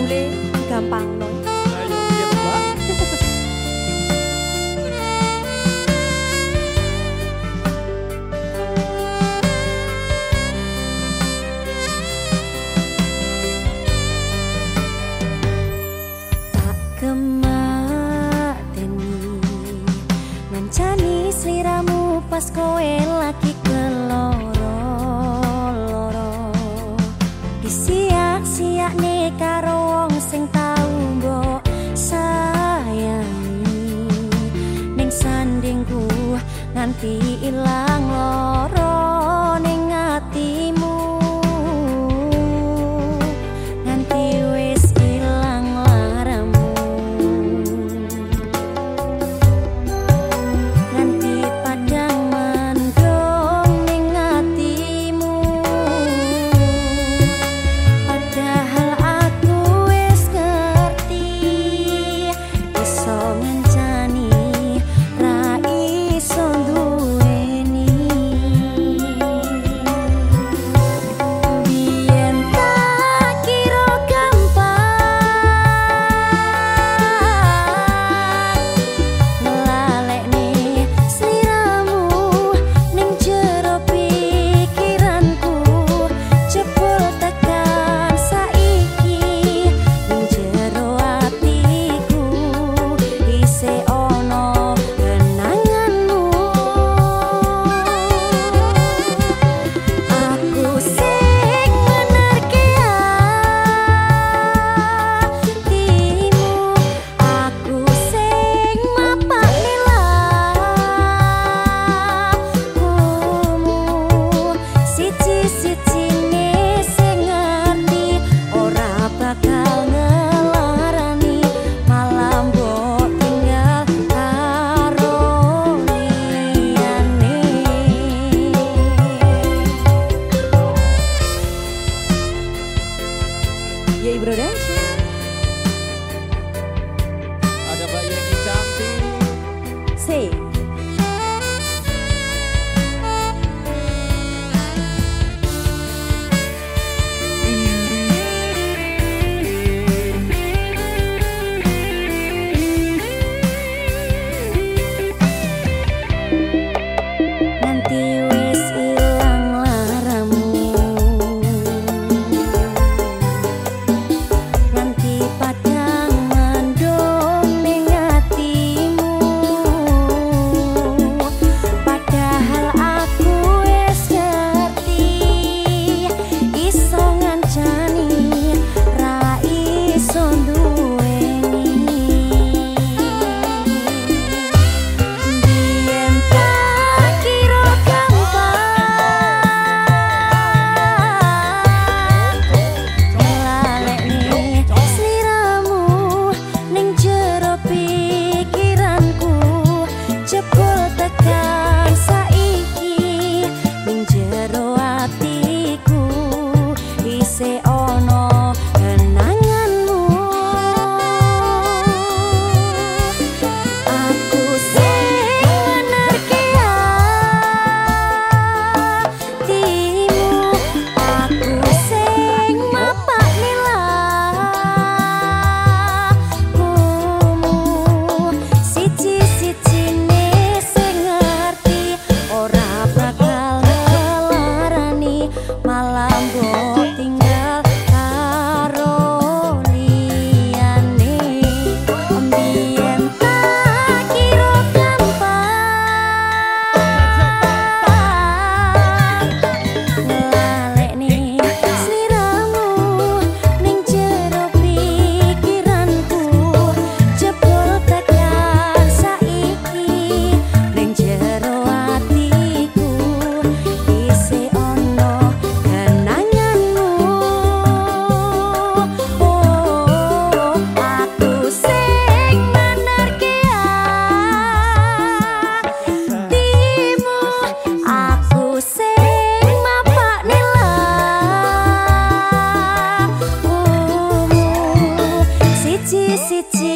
jebule gampang no. Ayo piye to, Mbak? Tak kemateni ngancani sliramu pas kowe lagi keloro-loro disiak-siakne karo wong sing tau mbok sayangi ning sandingku nganti ilang loro ning atimu nganti wis ilang laramu nganti padang mendung ning atimu padahal aku wis ngerti iso ngancani ra iso duweni biyen tak kira gampang ngelalekne sliramu ning jero pikiranku jebul tekan saiki ning jero atiku isih ono kenanganmu aku sing menerke atimu aku sing mapakne lakumu siji-sijine sing ngerti ora bakal ngelarani malah mbok tinggal karo liyane. Ya Ibro Dasya. Ada Mbak Yeni cantik. Say. Nanti wis ilang laramu nanti padang mendung ning atimu padahal aku wis ngerti iso ngancani ra iso duweni biyen tak kira gampang ngelalekne sliramu ning jero pikiranku jebul tekan saiki ning jero atiku isih ono kenanganmu aku sing menerke atimu aku sing mapakne lakumu siji-sijine sing ngerti ora bakal ngelarani malah mbok tinggal karo liyane biyen tak kira gampang ngelalekne sliramu ning jero pikiranku jebul tekan saiki ning jero atiku isih ono kenanganmu aku sing menerke atimu aku sing mapakne lakumu siji-siji